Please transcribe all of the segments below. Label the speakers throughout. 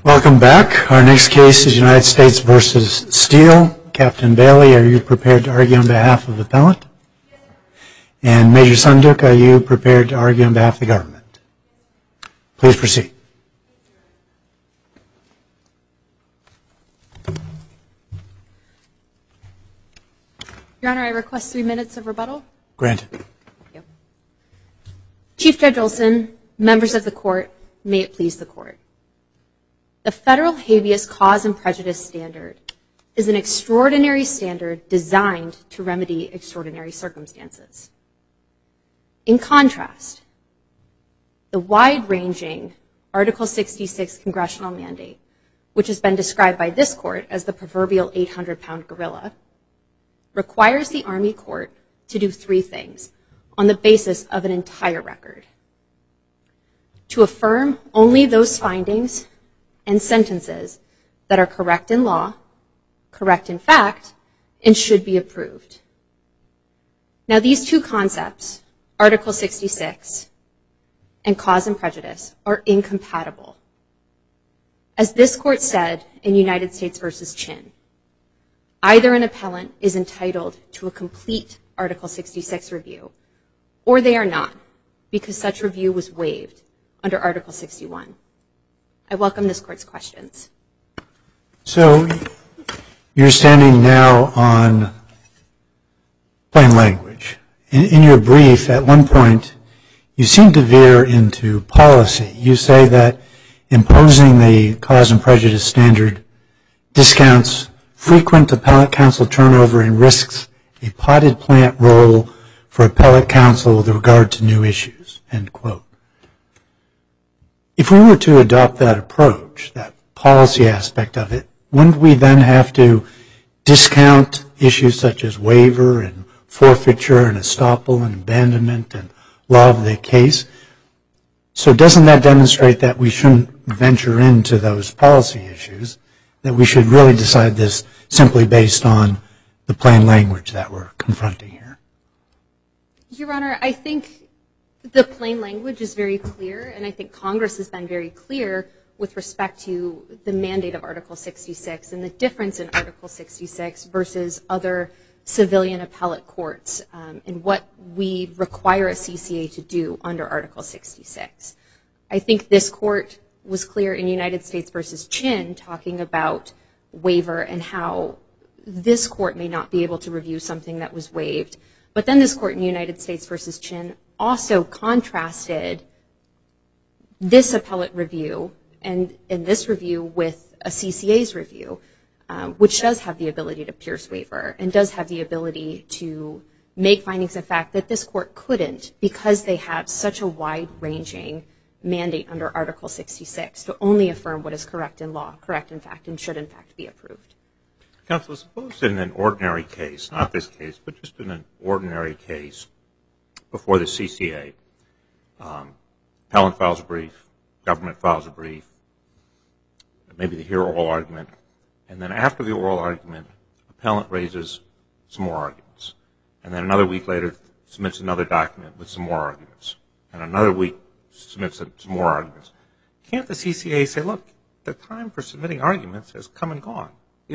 Speaker 1: Welcome back. Our next case is United States v. Steele. Captain Bailey, are you prepared to argue on behalf of the appellant? And Major Sunduk, are you prepared to argue on behalf of the government? Please proceed.
Speaker 2: Your Honor, I request 3 minutes of rebuttal.
Speaker 1: Granted.
Speaker 2: Thank you. Chief Judge Olson, members of the court, may it please the court. The federal habeas cause and prejudice standard is an extraordinary standard designed to remedy extraordinary circumstances. In contrast, the wide-ranging Article 66 congressional mandate, which has been described by this court as the proverbial 800-pound gorilla, requires the Army Court to do 3 things on the basis of an entire record: to affirm only those findings and sentences that are correct in law, correct in fact, and should be approved. Now, these 2 concepts, Article 66 and cause and prejudice, are incompatible. As this court said in United States v. Chin, either an appellant is entitled to a complete Article 66 review, or they are not, because such review was waived under Article 61. I welcome this court's questions.
Speaker 1: So you're standing now on plain language. In your brief, at one point, you seem to veer into policy. You say that imposing the cause and prejudice standard discounts frequent appellate counsel turnover and risks a potted plant role for appellate counsel with regard to new issues, end quote. If we were to adopt that approach, that policy aspect of it, wouldn't we then have to discount issues such as waiver and forfeiture and estoppel and abandonment and law of the case? So doesn't that demonstrate that we shouldn't venture into those policy issues, that we should really decide this simply based on the plain language that we're confronting here?
Speaker 2: Your Honor, I think the plain language is very clear, and I think Congress has been very clear with respect to the mandate of Article 66 and the difference in Article 66 versus other civilian appellate courts and what we require a CCA to do under Article 66. I think this court was clear in United States v. Chin talking about waiver and how this court may not be able to review something that was waived. But then this court in United States v. Chin also contrasted this appellate review and this review with a CCA's review, which does have the ability to pierce waiver and does have the ability to make findings of fact that this court couldn't because they have such a wide-ranging mandate under Article 66 to only affirm what is correct in law, correct in fact, and should in fact be approved.
Speaker 3: Counsel, suppose in an ordinary case, not this case, but just in an ordinary case before the CCA, appellant files a brief, government files a brief, maybe they hear oral argument, and then after the oral argument, appellant raises some more arguments, and then another week later submits another document with some more arguments, and another week submits some more arguments. Can't the CCA say, look, the time for submitting arguments has come and gone?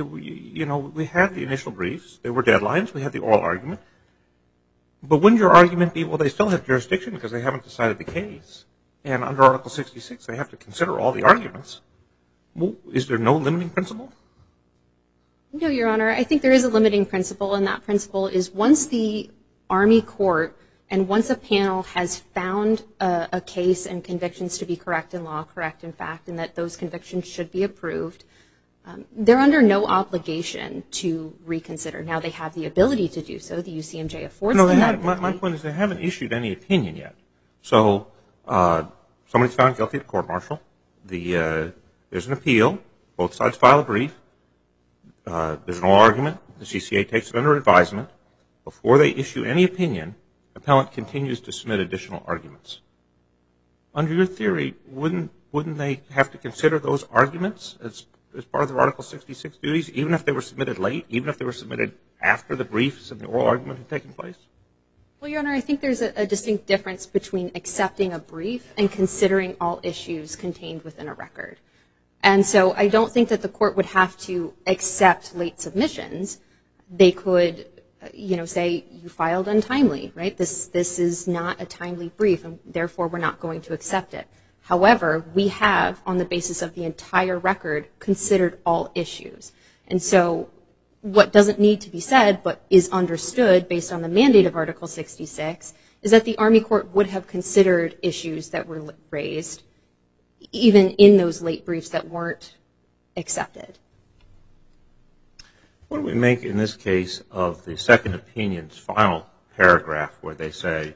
Speaker 3: We had the initial briefs, there were deadlines, we had the oral argument, but wouldn't your argument be, well, they still have jurisdiction because they haven't decided the case, and under Article 66 they have to consider all the arguments. Well, is there no limiting principle?
Speaker 2: No, Your Honor. I think there is a limiting principle, and that principle is once the Army Court and once a panel has found a case and convictions to be correct in law, correct in fact, and that those convictions should be approved, they're under no obligation to reconsider. Now, they have the ability to do so. The UCMJ affords them that ability.
Speaker 3: My point is they haven't issued any opinion yet. So somebody's found guilty at court-martial. There's an appeal. Both sides file a brief. There's an oral argument. The CCA takes it under advisement. Before they issue any opinion, appellant continues to submit additional arguments. Under your theory, wouldn't they have to consider those arguments as part of their Article 66 duties, even if they were submitted late, even if they were submitted after the briefs and the oral argument had taken place?
Speaker 2: Well, Your Honor, I think there's a distinct difference between accepting a brief and considering all issues contained within a record. And so I don't think that the court would have to accept late submissions. They could, say you filed untimely, right? This is not a timely brief, and therefore we're not going to accept it. However, we have, on the basis of the entire record, considered all issues. And so what doesn't need to be said, but is understood based on the mandate of Article 66, is that the Army Court would have considered issues that were raised, even in those late briefs that weren't accepted.
Speaker 3: What do we make in this case of the second opinion's final paragraph where they say,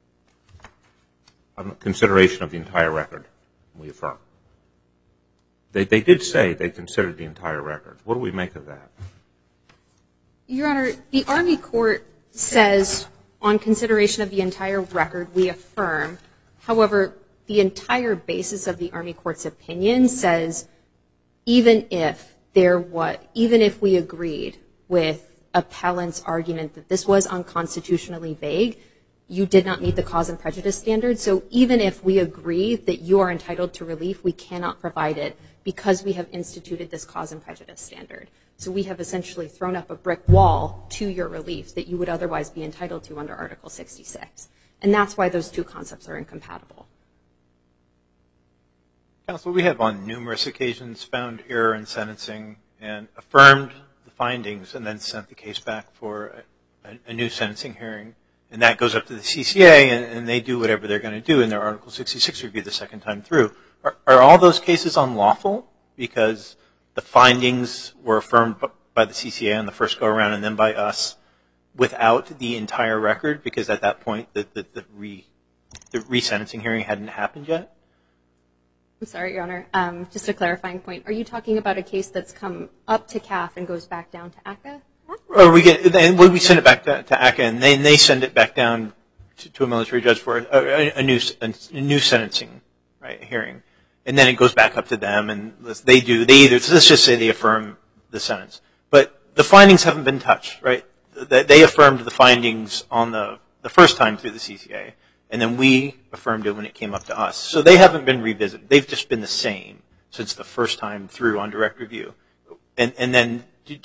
Speaker 3: on consideration of the entire record, we affirm? They did say they considered the entire record. What do we make of that?
Speaker 2: Your Honor, the Army Court says, on consideration of the entire record, we affirm. However, the entire basis of the Army Court's opinion says, even if we agreed with appellant's argument that this was unconstitutionally vague, you did not meet the cause and prejudice standard. So even if we agree that you are entitled to relief, we cannot provide it because we have instituted this cause and prejudice standard. So we have essentially thrown up a brick wall to your relief that you would otherwise be entitled to under Article 66. And that's why those two concepts are incompatible.
Speaker 4: Counsel, we have on numerous occasions found error in sentencing and affirmed the findings and then sent the case back for a new sentencing hearing. And that goes up to the CCA, and they do whatever they're going to do in their Article 66 review the second time through. Are all those cases unlawful because the findings were affirmed by the CCA on the first go-around and then by us without the entire record? Because at that point, the resentencing hearing hadn't happened yet?
Speaker 2: I'm sorry, Your Honor. Just a clarifying point. Are you talking about a case that's come up to CAF and goes back down to ACCA?
Speaker 4: Or we send it back to ACCA, and then they send it back down to a military judge for a new sentencing hearing, and then it goes back up to them, and let's just say they affirm the sentence, but the findings haven't been touched, right? They affirmed the findings on the first time through the CCA, and then we affirmed it when it came up to us. So they haven't been revisited. They've just been the same since the first time through on direct review, and then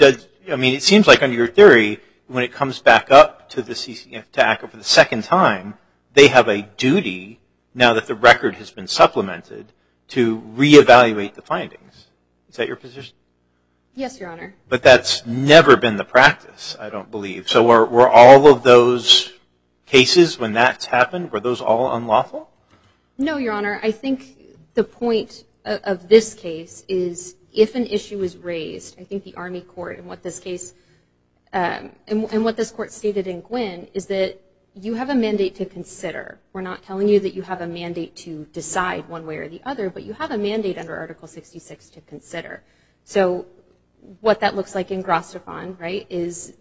Speaker 4: it seems like under your theory, when it comes back up to the CCA, to ACCA for the second time, they have a duty, now that the record has been supplemented, to reevaluate the findings. Is that your position?
Speaker 2: Yes, Your Honor.
Speaker 4: But that's never been the practice, I don't believe. So were all of those cases, when that's happened, were those all unlawful?
Speaker 2: No, Your Honor. I think the point of this case is if an issue is raised, I think the Army Court and what this case and what this court stated in Gwynn is that you have a mandate to consider. We're not telling you that you have a mandate to decide one way or the other, but you have a mandate under Article 66 to consider. So what that looks like in Gros-Stefan, right, is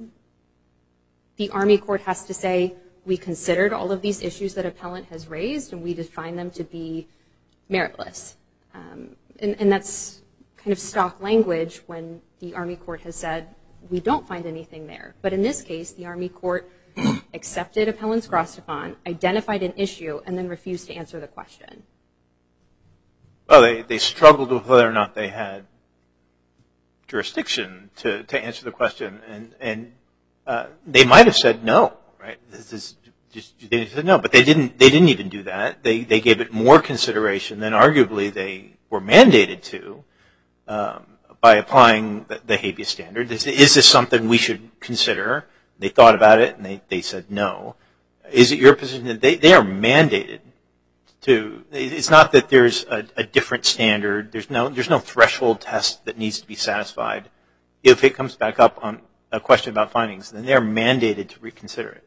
Speaker 2: the Army Court has to say, we considered all of these issues that appellant has raised, and we define them to be meritless. And that's kind of stock language when the Army Court has said, we don't find anything there. But in this case, the Army Court accepted appellant's Gros-Stefan, identified an issue, and then refused to answer the question.
Speaker 4: Well, they struggled with whether or not they had jurisdiction to answer the question, and they might have said no, right? They said no, but they didn't even do that. They gave it more consideration than arguably they were mandated to by applying the habeas standard. Is this something we should consider? They thought about it, and they said no. Is it your position that they are mandated to? It's not that there's a different standard. There's no threshold test that needs to be satisfied. If it comes back up on a question about findings, then they're mandated to reconsider it.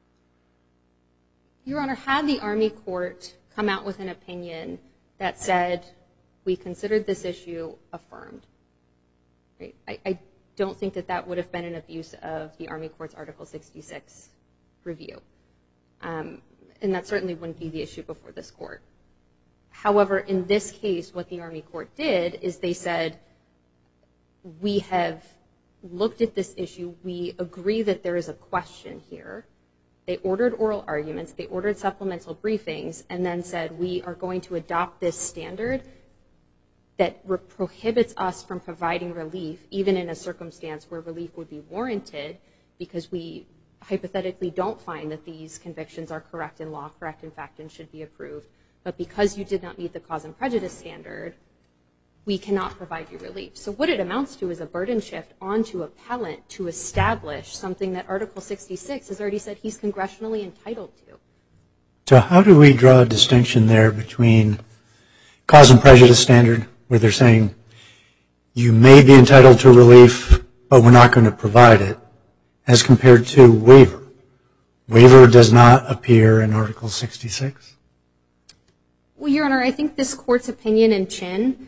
Speaker 2: Your Honor, had the Army Court come out with an opinion that said, we considered this issue affirmed, right? I don't think that would have been an abuse of the Army Court's Article 66 review. And that certainly wouldn't be the issue before this court. However, in this case, what the Army Court did is they said, we have looked at this issue. We agree that there is a question here. They ordered oral arguments. They ordered supplemental briefings and then said, we are going to adopt this standard. that prohibits us from providing relief, even in a circumstance where relief would be warranted, because we hypothetically don't find that these convictions are correct in law, correct in fact, and should be approved. But because you did not meet the cause and prejudice standard, we cannot provide you relief. So what it amounts to is a burden shift onto appellant to establish something that Article 66 has already said he's congressionally entitled to.
Speaker 1: So how do we draw a distinction there between cause and prejudice standard, where they're saying you may be entitled to relief, but we're not going to provide it, as compared to waiver? Waiver does not appear in Article 66?
Speaker 2: Well, Your Honor, I think this court's opinion in Chin,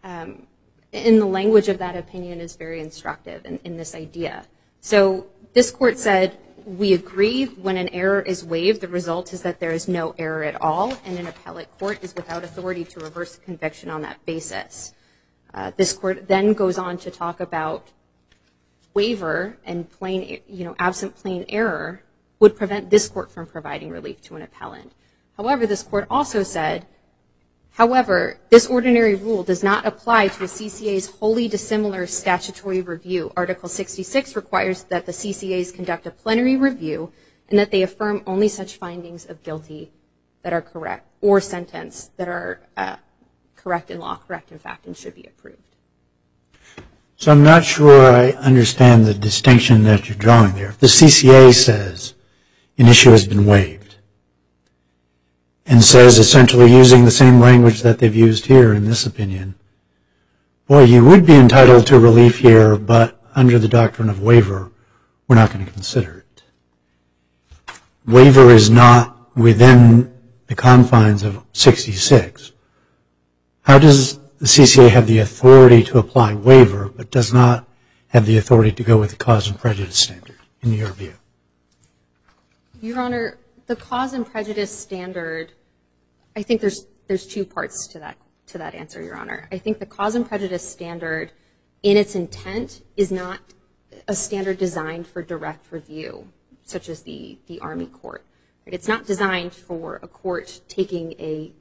Speaker 2: in the language of that opinion, is very instructive in this idea. So this court said, we agree when an error is waived, the result is that there is no error at all, and an appellate court is without authority to reverse the conviction on that basis. This court then goes on to talk about waiver and absent plain error would prevent this court from providing relief to an appellant. However, this court also said, however, this ordinary rule does not apply to a CCA's wholly dissimilar statutory review. Article 66 requires that the CCAs conduct a plenary review and that they affirm only such findings of guilty that are correct or sentence that are correct in law, correct in fact, and should be approved.
Speaker 1: So I'm not sure I understand the distinction that you're drawing there. If the CCA says an issue has been waived and says essentially using the same language that they've used here in this opinion, boy, you would be entitled to relief here, but under the doctrine of waiver, we're not going to consider it. Waiver is not within the confines of 66. How does the CCA have the authority to apply waiver, but does not have the authority to go with the cause and prejudice standard, in your view?
Speaker 2: Your Honor, the cause and prejudice standard, I think there's two parts to that answer, Your Honor. I think the cause and prejudice standard, in its intent, is not a standard designed for direct review, such as the Army Court. It's not designed for a court taking a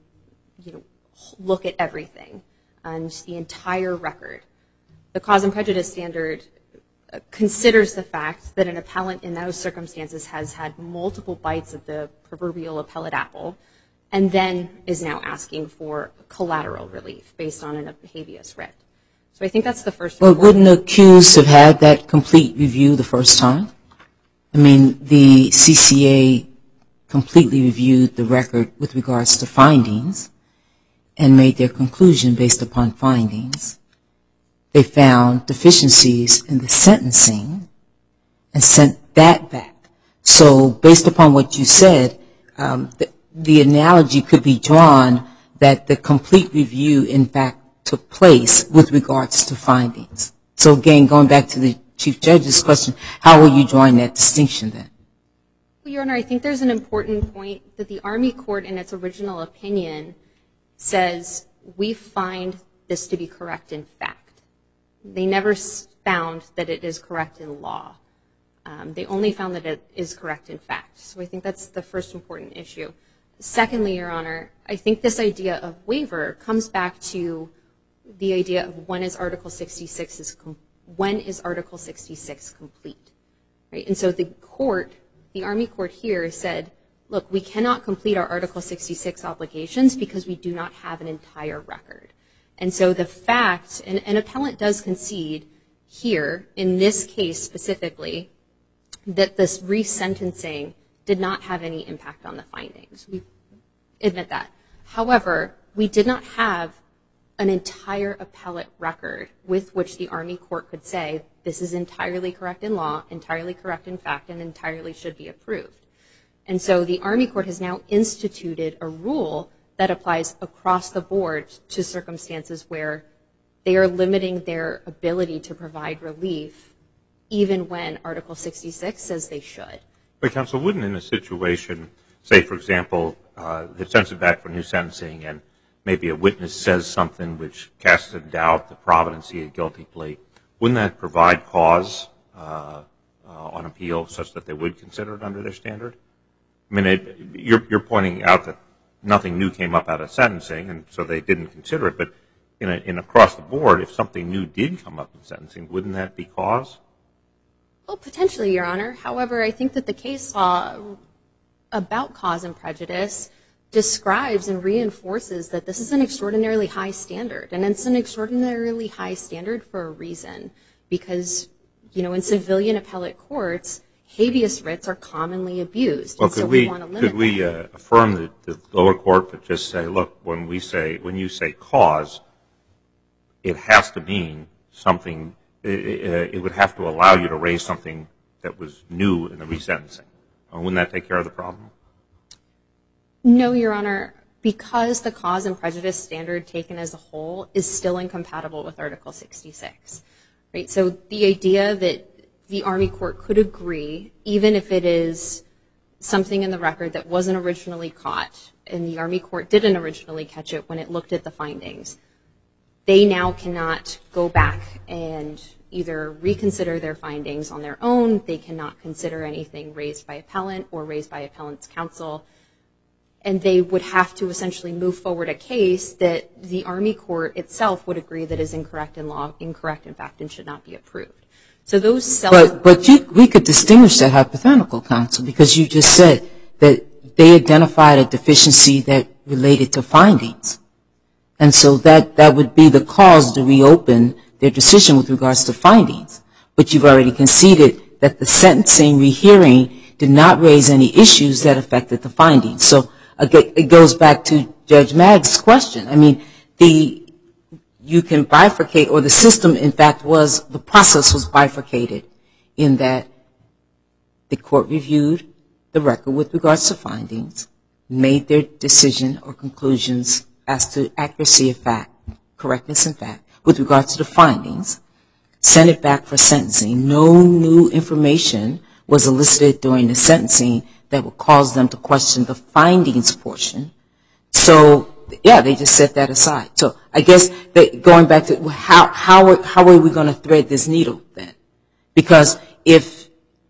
Speaker 2: look at everything and the entire record. The cause and prejudice standard considers the fact that an appellant in those circumstances has had multiple bites of the proverbial appellate apple and then is now asking for collateral relief based on a habeas writ. So I think that's the first one.
Speaker 5: Well, wouldn't the accused have had that complete review the first time? I mean, the CCA completely reviewed the record with regards to findings and made their conclusion based upon findings. They found deficiencies in the sentencing and sent that back. So based upon what you said, the analogy could be drawn that the complete review, in fact, took place with regards to findings. So again, going back to the Chief Judge's question, how are you drawing that distinction then?
Speaker 2: Well, Your Honor, I think there's an important point that the Army Court, in its original opinion, says we find this to be correct in fact. They never found that it is correct in law. They only found that it is correct in fact. So I think that's the first important issue. Secondly, Your Honor, I think this idea of waiver comes back to the idea of when is Article 66 complete? Right? And so the court, the Army Court here said, look, we cannot complete our Article 66 obligations because we do not have an entire record. And so the fact, and an appellant does concede here, in this case specifically, that this resentencing did not have any impact on the findings. We admit that. However, we did not have an entire appellate record with which the Army Court could say this is entirely correct in law, entirely correct in fact, and entirely should be approved. And so the Army Court has now instituted a rule that applies across the board to circumstances where they are limiting their ability to provide relief even when Article 66 says they should.
Speaker 3: But counsel, wouldn't in a situation, say for example, they sends it back for new sentencing and maybe a witness says something which casts in doubt the providency of a guilty plea, wouldn't that provide cause on appeal such that they would consider it under their standard? I mean, you're pointing out that nothing new came up out of sentencing, and so they didn't consider it. But in across the board, if something new did come up in sentencing, wouldn't that be cause?
Speaker 2: Well, potentially, Your Honor. However, I think that the case law about cause and prejudice describes and reinforces that this is an extraordinarily high standard. And it's an extraordinarily high standard for a reason. Because, in civilian appellate courts, habeas writs are commonly abused.
Speaker 3: Well,
Speaker 2: and so we want to limit
Speaker 3: could we affirm the lower court but just say, look, when you say cause, it has to mean something, it would have to allow you to raise something that was new in the resentencing. Wouldn't that take care of the problem?
Speaker 2: No, Your Honor, because the cause and prejudice standard taken as a whole is still incompatible with Article 66. Right? So the idea that the Army court could agree, even if it is something in the record that wasn't originally caught, and the Army court didn't originally catch it when it looked at the findings, they now cannot go back and either reconsider their findings on their own, they cannot consider anything raised by appellant or raised by appellant's counsel, and they would have to essentially move forward a case that the Army court itself would agree that is incorrect in law, incorrect in fact, and should not be approved. So those
Speaker 5: we could distinguish that hypothetical, counsel, because you just said that they identified a deficiency that related to findings. And so that would be the cause to reopen their decision with regards to findings. But you've already conceded that the sentencing rehearing did not raise any issues that affected the findings. So it goes back to Judge Magg's question. I mean, you can bifurcate, or the system, in fact, the process was bifurcated in that the court reviewed the record with regards to findings, made their decision or conclusions as to accuracy of fact, correctness in fact, with regards to the findings, sent it back for sentencing. No new information was elicited during the sentencing that would cause them to question the findings portion. So, yeah, they just set that aside. So I guess going back to how are we going to thread this needle then? Because if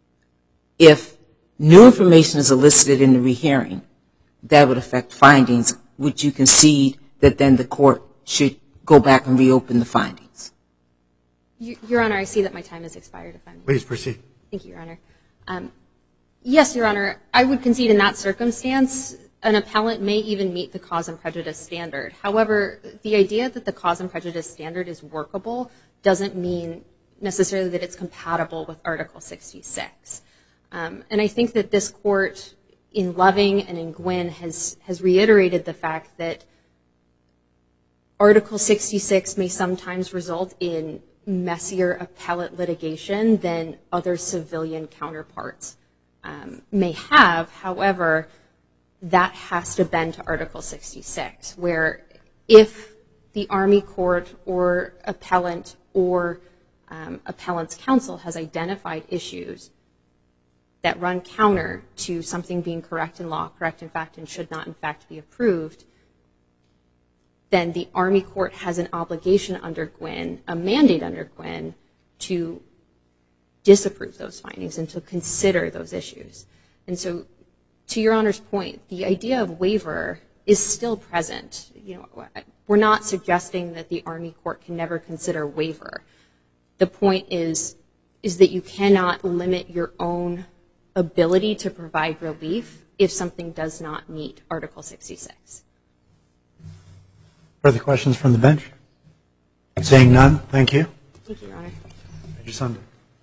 Speaker 5: new information is elicited in the rehearing that would affect findings, would you concede that then the court should go back and reopen the findings?
Speaker 2: Your Honor, I see that my time has expired. If I may.
Speaker 1: Please proceed.
Speaker 2: Thank you, Your Honor. Yes, Your Honor, I would concede in that circumstance an appellant may even meet the cause and prejudice standard. However, the idea that the cause and prejudice standard is workable doesn't mean necessarily that it's compatible with Article 66. And I think that this court in Loving and in Gwynn has reiterated the fact that Article 66 may sometimes result in messier appellate litigation than other civilian counterparts may have. However, that has to bend to Article 66, where if the Army court or appellant or appellant's counsel has identified issues that run counter to something being correct in law, correct in fact, and should not in fact be approved, then the Army court has an obligation under Gwynn, a mandate under Gwynn, to disapprove those findings and to consider those issues. And so, to Your Honor's point, the idea of waiver is still present. We're not suggesting that the Army court can never consider waiver. The point is that you cannot limit your own ability to provide relief if something does not meet Article 66.
Speaker 1: Further questions from the bench? Seeing none, thank you.
Speaker 2: Thank you, Your Honor.
Speaker 1: Major Sunder.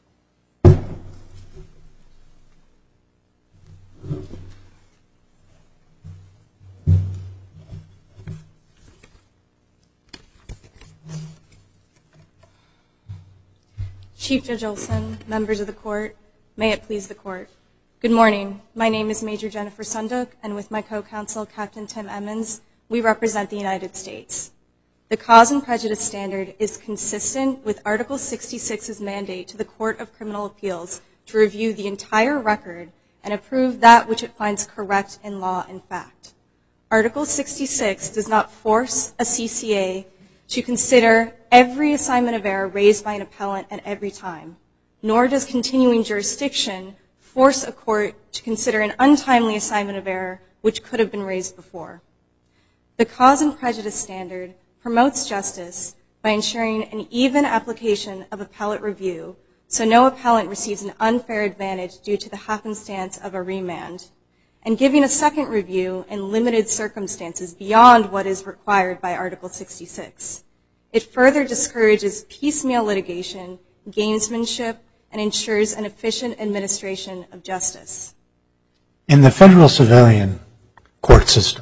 Speaker 6: Chief Judge Olson, members of the court, may it please the court. Good morning. My name is Major Jennifer Sunduk, and with my co-counsel, Captain Tim Emmons, we represent the United States. The cause and prejudice standard is consistent with Article 66's mandate to the Court of Criminal Appeals to review the entire record and approve that which it finds correct in law and fact. Article 66 does not force a CCA to consider every assignment of error raised by an appellant at every time, nor does continuing jurisdiction force a court to consider an untimely assignment of error which could have been raised before. The cause and prejudice standard promotes justice by ensuring an even application of appellate review so no appellant receives an unfair advantage due to the happenstance of a remand, and giving a second review in limited circumstances beyond what is required by Article 66. It further discourages piecemeal litigation, gamesmanship, and ensures an efficient administration of justice.
Speaker 1: In the federal civilian court system,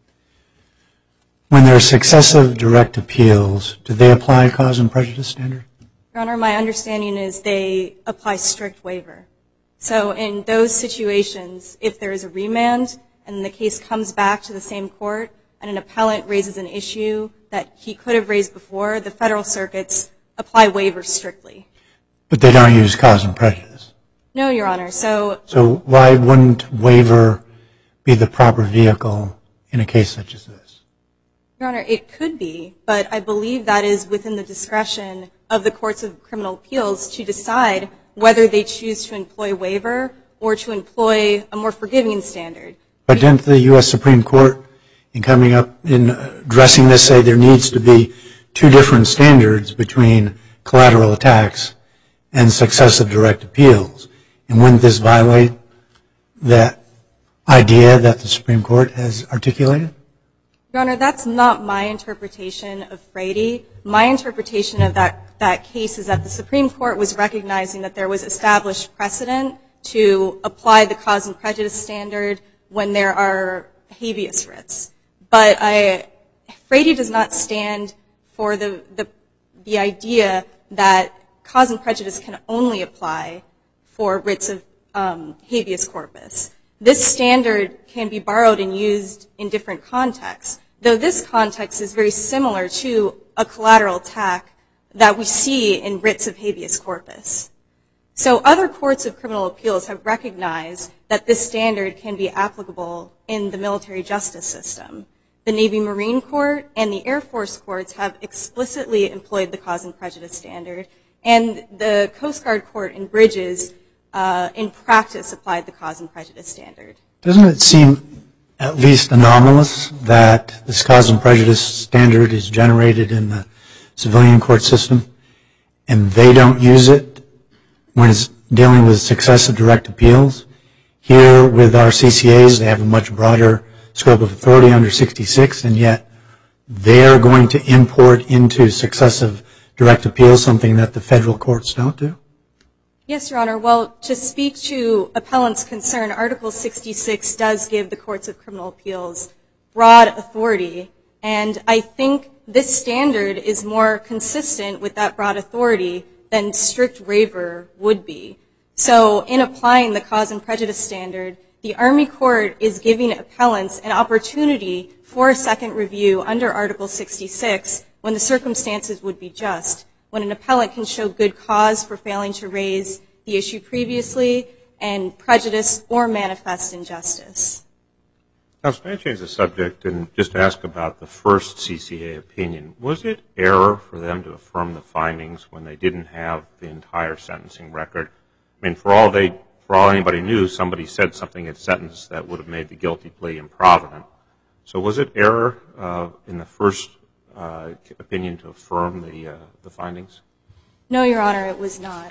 Speaker 1: when there are successive direct appeals, do they apply cause and prejudice standard?
Speaker 6: Your Honor, my understanding is they apply strict waiver. So in those situations, if there is a remand and the case comes back to the same court and an appellant raises an issue that he could have raised before, the federal circuits apply waivers strictly.
Speaker 1: But they don't use cause and prejudice?
Speaker 6: No, Your Honor. So
Speaker 1: why wouldn't waiver be the proper vehicle in a case such as this?
Speaker 6: Your Honor, it could be, but I believe that is within the discretion of the courts of criminal appeals to decide whether they choose to employ waiver or to employ a more forgiving standard.
Speaker 1: But didn't the U.S. Supreme Court, in coming up in addressing this, say there needs to be two different standards between collateral attacks and successive direct appeals? And wouldn't this violate that idea that the Supreme Court has articulated?
Speaker 6: Your Honor, that's not my interpretation of Frady. My interpretation of that case is that the Supreme Court was recognizing that there was established precedent to apply the cause and prejudice standard when there are habeas writs. But Frady does not stand for the idea that cause and prejudice can only apply for writs of habeas corpus. This standard can be borrowed and used in different contexts, though this context is very similar to a collateral attack that we see in writs of habeas corpus. So other courts of criminal appeals have recognized that this standard can be applicable in the military justice system. The Navy Marine Court and the Air Force courts have explicitly employed the cause and prejudice standard, and the Coast Guard Court in Bridges in practice applied the cause and prejudice standard.
Speaker 1: Doesn't it seem at least anomalous that this cause and prejudice standard is generated in the civilian court system and they don't use it when it's dealing with successive direct appeals? Here with our CCAs, they have a much broader scope of authority under 66, and yet they're going to import into successive direct appeals something that the federal courts don't do?
Speaker 6: Yes, Your Honor. Well, to speak to appellant's concern, Article 66 does give the courts of criminal appeals broad authority, and I think this standard is more consistent with that broad authority than strict waiver would be. So in applying the cause and prejudice standard, the Army Court is giving appellants an opportunity for a second review under Article 66 when the circumstances would be just, when an appellant can show good cause for failing to raise the issue previously and prejudice or manifest injustice.
Speaker 3: Now, can I change the subject and just ask about the first CCA opinion? Was it error for them to affirm the findings when they didn't have the entire sentencing record? I mean, for all anybody knew, somebody said something in sentence that would have made the guilty plea improvident. So was it error in the first opinion to affirm the findings?
Speaker 6: No, Your Honor, it was not.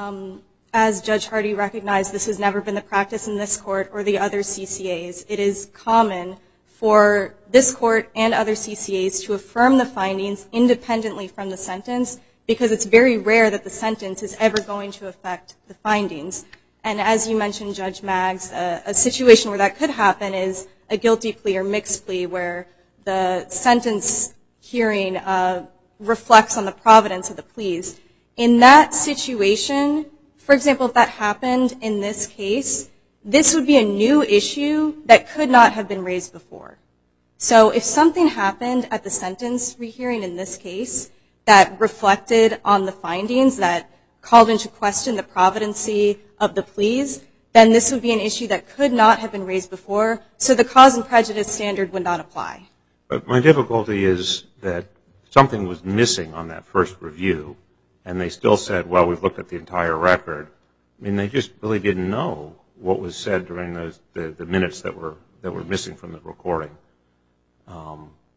Speaker 6: As Judge Hardy recognized, this has never been the practice in this court or the other CCAs. It is common for this court and other CCAs to affirm the findings independently from the sentence because it's very rare that the sentence is ever going to affect the findings. And as you mentioned, Judge Maggs, a situation where that could happen is a guilty plea or mixed plea where the sentence hearing reflects on the providence of the pleas. In that situation, for example, if that happened in this case, this would be a new issue that could not have been raised before. So if something happened at the sentence rehearing in this case that reflected on the findings, that called into question the providency of the pleas, then this would be an issue that could not have been raised before, so the cause and prejudice standard would not apply.
Speaker 3: But my difficulty is that something was missing on that first review, and they still said, well, we've looked at the entire record. I mean, they just really didn't know what was said during the minutes that were missing from the recording.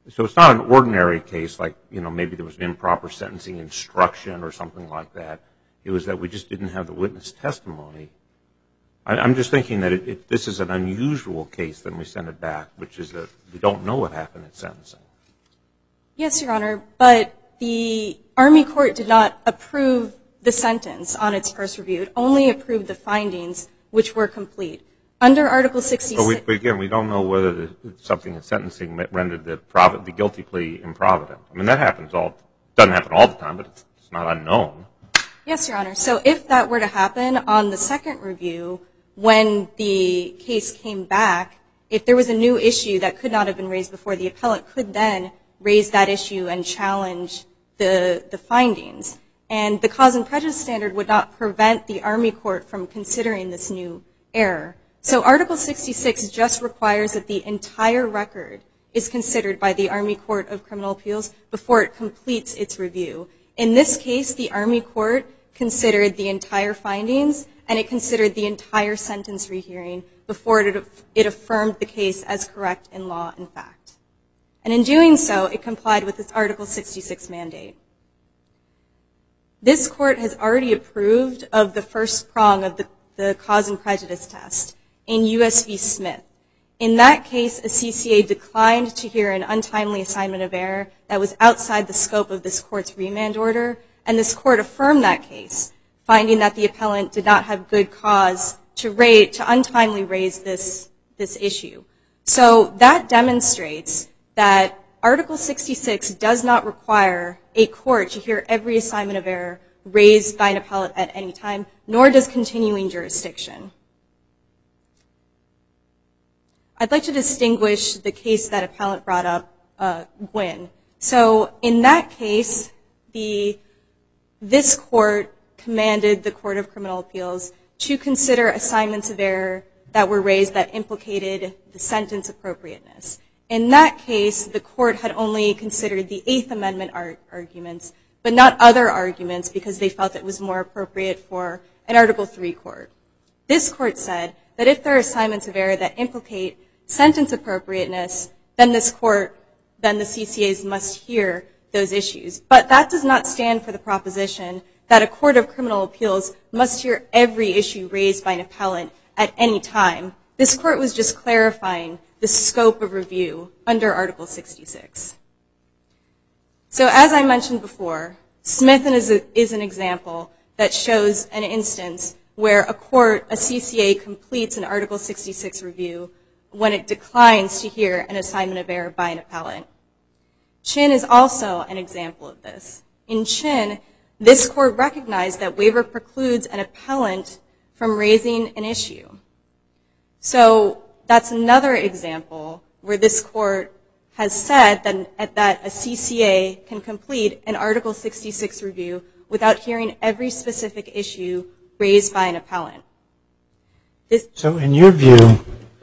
Speaker 3: So it's not an ordinary case like, maybe there was an improper sentencing instruction or something like that. It was that we just didn't have the witness testimony. I'm just thinking that if this is an unusual case, then we send it back, which is that we don't know what happened at sentencing.
Speaker 6: Yes, Your Honor, but the Army Court did not approve the sentence on its first review. It only approved the findings, which were complete. Under Article 66...
Speaker 3: But again, we don't know whether something in sentencing rendered the guilty plea improvident. I mean, that doesn't happen all the time, but it's not unknown.
Speaker 6: Yes, Your Honor. So if that were to happen on the second review, when the case came back, if there was a new issue that could not have been raised before, the appellant could then raise that issue and challenge the findings. And the cause and prejudice standard would not prevent the Army Court from considering this new error. So Article 66 just requires that the entire record is considered by the Army Court of Criminal Appeals before it completes its review. In this case, the Army Court considered the entire findings, and it considered the entire sentence rehearing before it affirmed the case as correct in law and fact. And in doing so, it complied with its Article 66 mandate. This Court has already approved of the first prong of the cause and prejudice test in U.S. v. Smith. In that case, a CCA declined to hear an untimely assignment of error that was outside the scope of this Court's remand order, and this Court affirmed that case, finding that the appellant did not have good cause to untimely raise this issue. So that demonstrates that Article 66 does not require a court to hear every assignment of error raised by an appellant at any time, nor does continuing jurisdiction. I'd like to distinguish the case that appellant brought up, Gwynn. So in that case, this Court commanded the Court of Criminal Appeals to consider assignments of error that were raised that implicated the sentence appropriateness. In that case, the Court had only considered the Eighth Amendment arguments, but not other arguments because they felt it was more appropriate for an Article III court. This Court said that if there are assignments of error that implicate sentence appropriateness, then the CCAs must hear those issues. But that does not stand for the proposition that a Court of Criminal Appeals must hear every issue raised by an appellant at any time. This Court was just clarifying the scope of review under Article 66. So as I mentioned before, Smith is an example that shows an instance where a CCA completes an Article 66 review when it declines to hear an assignment of error by an appellant. Chin is also an example of this. In Chin, this Court recognized that waiver precludes an appellant from raising an issue. So that's another example where this Court has said that a CCA can complete an Article 66 review without hearing every specific issue raised by an appellant.
Speaker 1: So in your view,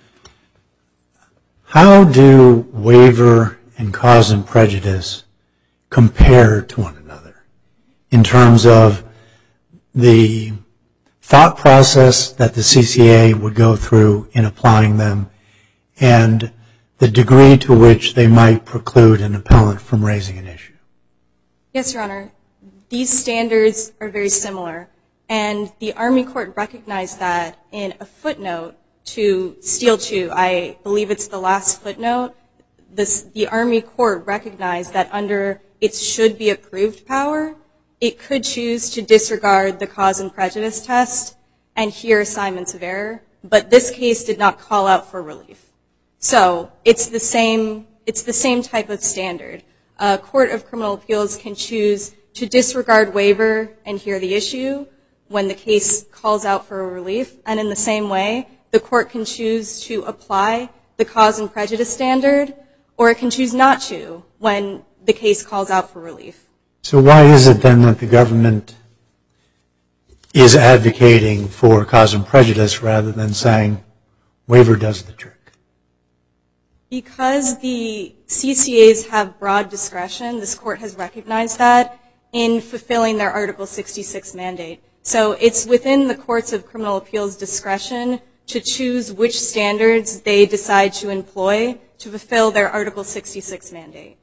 Speaker 1: how do waiver and cause and prejudice compare to one another in terms of the thought process that the CCA would go through in applying them and the degree to which they might preclude an appellant from raising an issue?
Speaker 6: Yes, Your Honor. These standards are very similar, and the Army Court recognized that in a footnote to Steele 2. I believe it's the last footnote. The Army Court recognized that under its should be approved power, it could choose to disregard the cause and prejudice test and hear assignments of error, but this case did not call out for relief. So it's the same type of standard. A Court of Criminal Appeals can choose to disregard waiver and hear the issue when the case calls out for relief, and in the same way, the Court can choose to apply the cause and prejudice standard, or it can choose not to when the case calls out for relief.
Speaker 1: So why is it then that the government is advocating for cause and prejudice rather than saying waiver does the trick?
Speaker 6: Because the CCAs have broad discretion, this Court has recognized that in fulfilling their Article 66 mandate. So it's within the Courts of Criminal Appeals' discretion to choose which standards they decide to employ to fulfill their Article 66 mandate.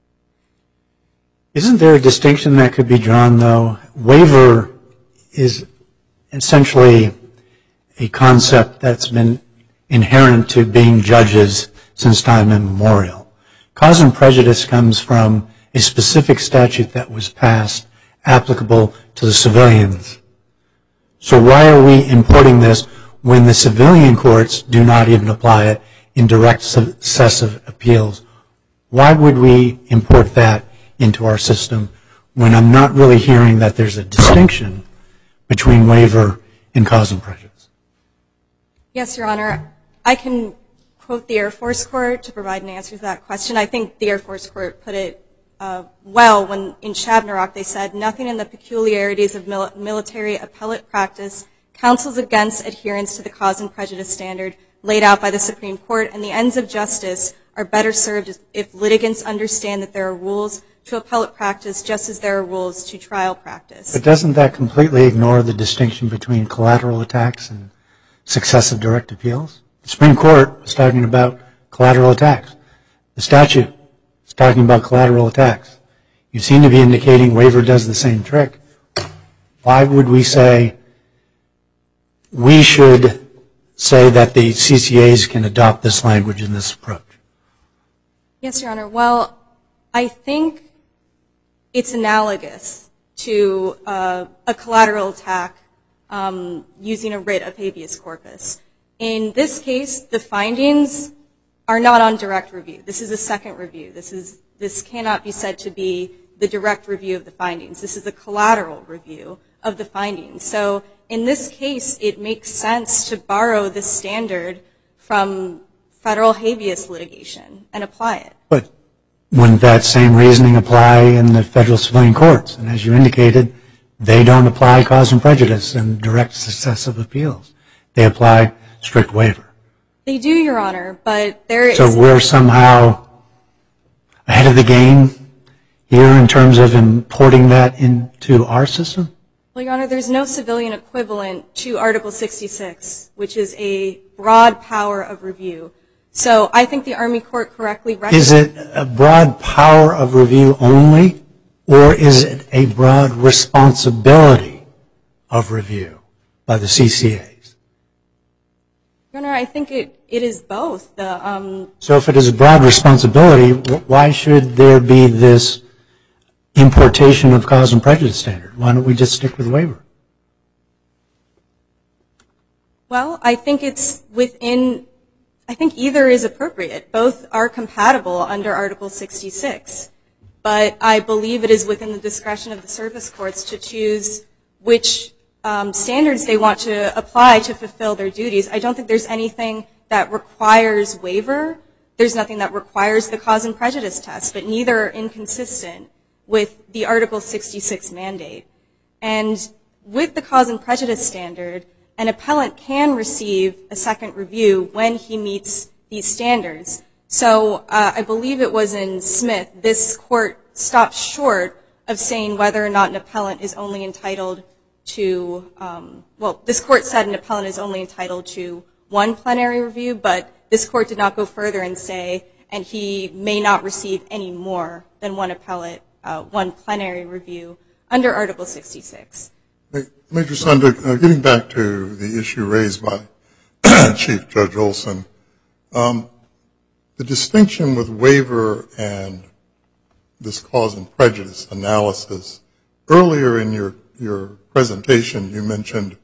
Speaker 1: Isn't there a distinction that could be drawn, though? Waiver is essentially a concept that's been inherent to being judges since time immemorial. Cause and prejudice comes from a specific statute that was passed applicable to the civilians. So why are we importing this when the civilian courts do not even apply it in direct successive appeals? Why would we import that into our system when I'm not really hearing that there's a distinction between waiver and cause and prejudice?
Speaker 6: Yes, Your Honor. I can quote the Air Force Court to provide an answer to that question. I think the Air Force Court put it well when in Shabnarok they said, nothing in the peculiarities of military appellate practice counsels against adherence to the cause and prejudice standard laid out by the Supreme Court, and the ends of justice are better served if litigants understand that there are rules to appellate practice just as there are rules to trial practice.
Speaker 1: But doesn't that completely ignore the distinction between collateral attacks and successive direct appeals? The Supreme Court was talking about collateral attacks. The statute is talking about collateral attacks. You seem to be indicating waiver does the same trick. Why would we say we should say that the CCAs can adopt this language in this approach?
Speaker 6: Yes, Your Honor. Well, I think it's analogous to a collateral attack using a writ of habeas corpus. In this case, the findings are not on direct review. This is a second review. This cannot be said to be the direct review of the findings. This is a collateral review of the findings. So in this case, it makes sense to borrow this standard from federal habeas litigation and apply it.
Speaker 1: But wouldn't that same reasoning apply in the federal civilian courts? And as you indicated, they don't apply cause and prejudice in direct successive appeals. They apply strict waiver.
Speaker 6: They do, Your Honor, but there is...
Speaker 1: So we're somehow ahead of the game here in terms of importing that into our system?
Speaker 6: Well, Your Honor, there's no civilian equivalent to Article 66, which is a broad power of review. So I think the Army Court correctly recognized...
Speaker 1: Is it a broad power of review only, or is it a broad responsibility of review by the CCAs?
Speaker 6: Your Honor, I think it is both.
Speaker 1: So if it is a broad responsibility, why should there be this importation of cause and prejudice standard? Why don't we just stick with waiver?
Speaker 6: Well, I think it's within... I think either is appropriate. Both are compatible under Article 66. But I believe it is within the discretion of the service courts to choose which standards they want to apply to fulfill their duties. I don't think there's anything that requires waiver. There's nothing that requires the cause and prejudice test, but neither are inconsistent with the Article 66 mandate. And with the cause and prejudice standard, an appellant can receive a second review when he meets these standards. So I believe it was in Smith, this court stopped short of saying whether or not an appellant is only entitled to, well, this court said an appellant is only entitled to one plenary review, but this court did not go further and say, and he may not receive any more than one appellate, one plenary review under Article 66.
Speaker 7: Major Sundick, getting back to the issue raised by Chief Judge Olson, the distinction with waiver and this cause and prejudice analysis, earlier in your presentation you mentioned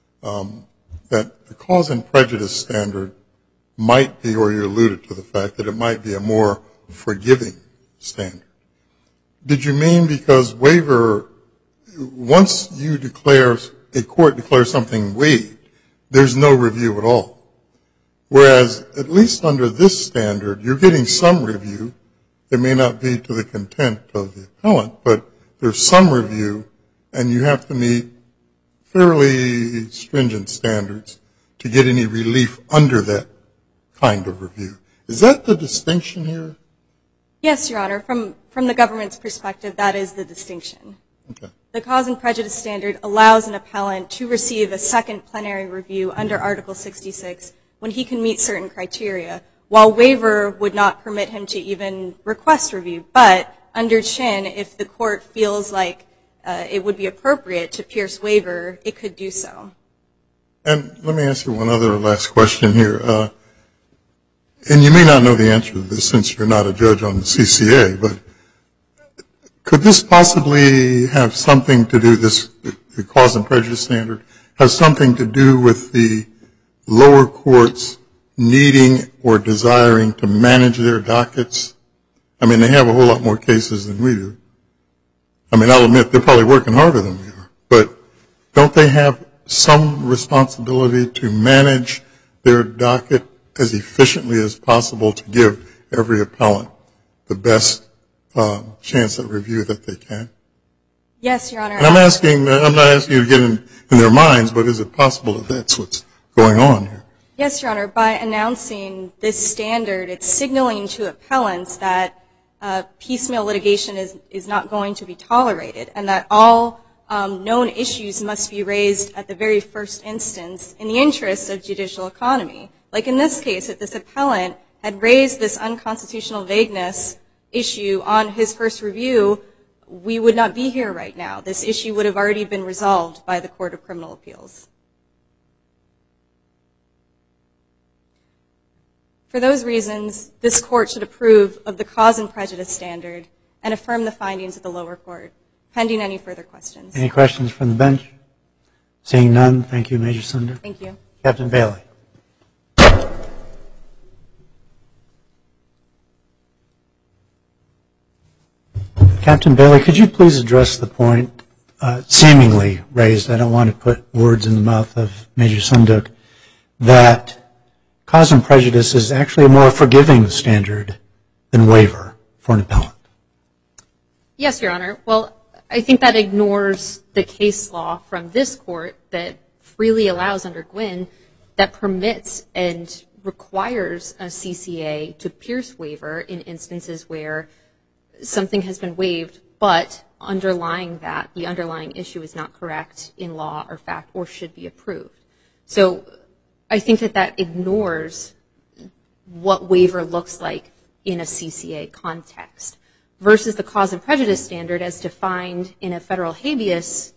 Speaker 7: that the cause and prejudice standard might be, or you alluded to the fact that it might be a more forgiving standard. Did you mean because waiver, once you declare, a court declares something waived, there's no review at all? Whereas, at least under this standard, you're getting some review. It may not be to the content of the appellant, but there's some review, and you have to meet fairly stringent standards to get any relief under that kind of review. Is that the distinction here?
Speaker 6: Yes, Your Honor. From the government's perspective, that is the distinction.
Speaker 7: Okay.
Speaker 6: The cause and prejudice standard allows an appellant to receive a second plenary review under Article 66 when he can meet certain criteria, while waiver would not permit him to even request review. But under Chin, if the court feels like it would be appropriate to pierce waiver, it could do so.
Speaker 7: And let me ask you one other last question here. And you may not know the answer to this since you're not a judge on the CCA, but could this possibly have something to do, the cause and prejudice standard, has something to do with the lower courts needing or desiring to manage their dockets? I mean, they have a whole lot more cases than we do. I mean, I'll admit they're probably working harder than we are, but don't they have some responsibility to manage their docket as efficiently as possible to give every appellant the best chance at review that they can?
Speaker 6: Yes, Your Honor.
Speaker 7: And I'm not asking you to get in their minds, but is it possible that that's what's going on here?
Speaker 6: Yes, Your Honor. By announcing this standard, it's signaling to appellants that piecemeal litigation is not going to be tolerated, and that all known issues must be raised at the very first instance in the interest of judicial economy. Like in this case, if this appellant had raised this unconstitutional vagueness issue on his first review, we would not be here right now. This issue would have already been resolved by the Court of Criminal Appeals. For those reasons, this court should approve of the cause and prejudice standard and affirm the findings of the lower court, pending any further questions.
Speaker 1: Any questions from the bench? Seeing none, thank you, Major Sunder.
Speaker 6: Thank you.
Speaker 1: Captain Bailey. Captain Bailey, could you please address the point seemingly raised, I don't want to put words in the mouth of Major Sunduk, that cause and prejudice is actually a more forgiving standard than waiver for an appellant?
Speaker 2: Yes, Your Honor. Well, I think that ignores the case law from this court that freely allows under Gwynn that permits and requires a CCA to pierce waiver in instances where something has been waived, but underlying that, the underlying issue is not correct in law or fact or should be approved. So I think that that ignores what waiver looks like in a CCA context versus the cause and prejudice standard as defined in a federal habeas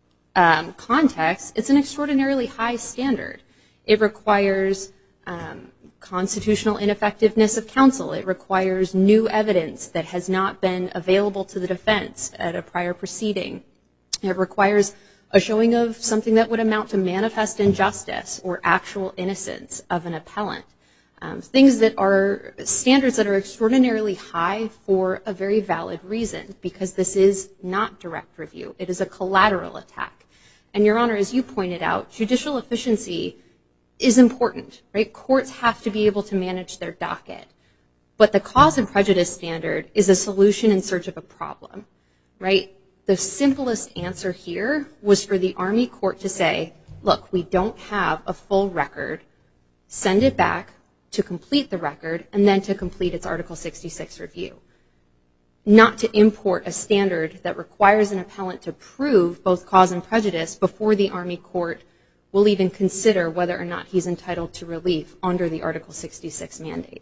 Speaker 2: context. It's an extraordinarily high standard. It requires constitutional ineffectiveness of counsel. It requires new evidence that has not been available to the defense at a prior proceeding. It requires a showing of something that would amount to manifest injustice or actual innocence of an appellant. Things that are standards that are extraordinarily high for a very valid reason, because this is not direct review. It is a collateral attack. And Your Honor, as you pointed out, judicial efficiency is important, right? Courts have to be able to manage their docket. But the cause and prejudice standard is a solution in search of a problem, right? The simplest answer here was for the Army court to say, look, we don't have a full record. Send it back to complete the record and then to complete its Article 66 review. Not to import a standard that requires an appellant to prove both cause and prejudice before the Army court will even consider whether or not he's entitled to relief under the Article 66 mandate.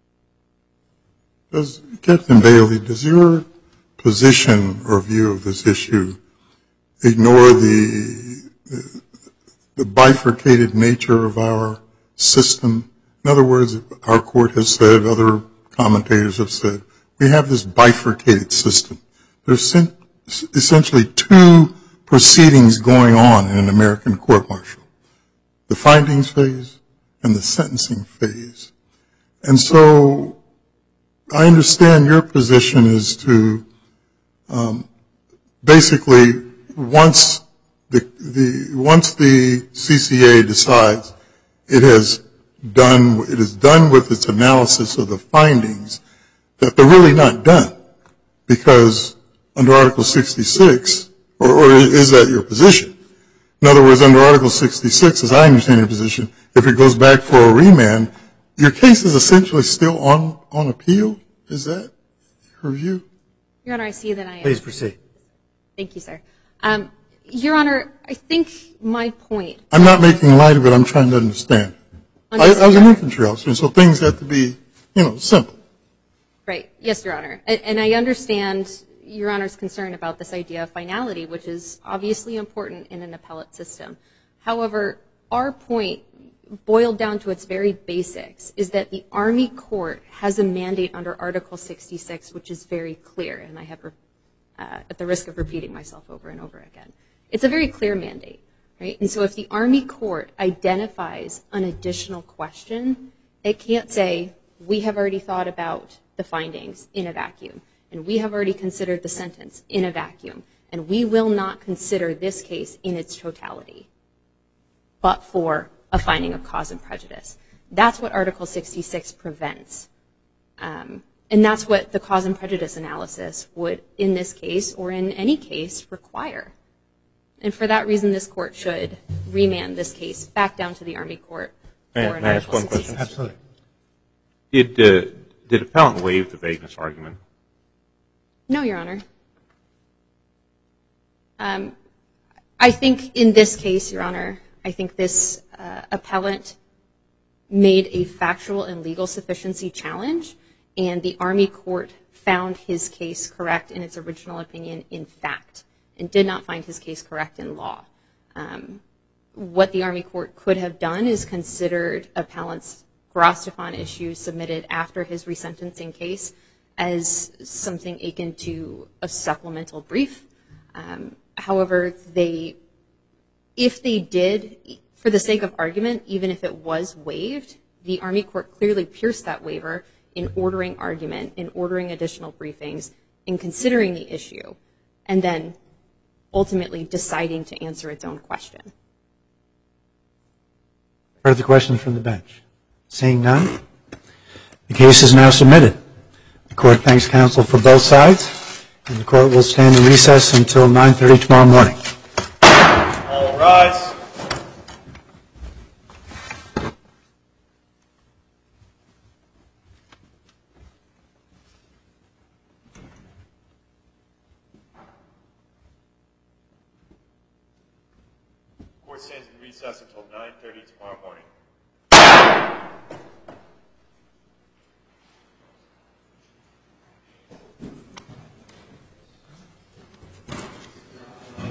Speaker 7: Captain Bailey, does your position or view of this issue ignore the bifurcated nature of our system? In other words, our court has said, other commentators have said, we have this bifurcated system. There's essentially two proceedings going on in an American court-martial, the findings phase and the sentencing phase. And so I understand your position is to basically once the CCA decides it is done with its analysis of the findings, that they're really not done, because under Article 66, or is that your position? In other words, under Article 66, as I understand your position, if it goes back for a remand, your case is essentially still on appeal? Is that your view?
Speaker 2: Your Honor, I see that I am.
Speaker 1: Please proceed.
Speaker 2: Thank you, sir. Your Honor, I think my point.
Speaker 7: I'm not making light of it. I'm trying to understand. I was an infantry officer, so things have to be, simple.
Speaker 2: Right. Yes, Your Honor. And I understand Your Honor's concern about this idea of finality, which is obviously important in an appellate system. However, our point, boiled down to its very basics, is that the Army Court has a mandate under Article 66, which is very clear, and I have, at the risk of repeating myself over and over again. It's a very clear mandate, right? And so if the Army Court identifies an additional question, it can't say, we have already thought about the findings in a vacuum, and we have already considered the sentence in a vacuum, and we will not consider this case in its totality, but for a finding of cause and prejudice. That's what Article 66 prevents. And that's what the cause and prejudice analysis would, in this case or in any case, require. And for that reason, this court should remand this case back down to the Army Court.
Speaker 3: May I ask one question?
Speaker 1: Absolutely.
Speaker 3: Did appellant waive the vagueness argument?
Speaker 2: No, Your Honor. I think in this case, Your Honor, I think this appellant made a factual and legal sufficiency challenge, and the Army Court found his case correct in its original opinion in fact, and did not find his case correct in law. What the Army Court could have done is considered appellant's Grosstefan issue submitted after his resentencing case as something akin to a supplemental brief. However, if they did, for the sake of argument, even if it was waived, the Army Court clearly pierced that waiver in ordering argument, in ordering additional briefings, in considering the issue, and then ultimately deciding to answer its own question.
Speaker 1: Further questions from the bench? Seeing none, the case is now submitted. The court thanks counsel for both sides, and the court will stand in recess until 9:30 tomorrow morning.
Speaker 4: All rise. Court stands in recess until 9:30 tomorrow morning.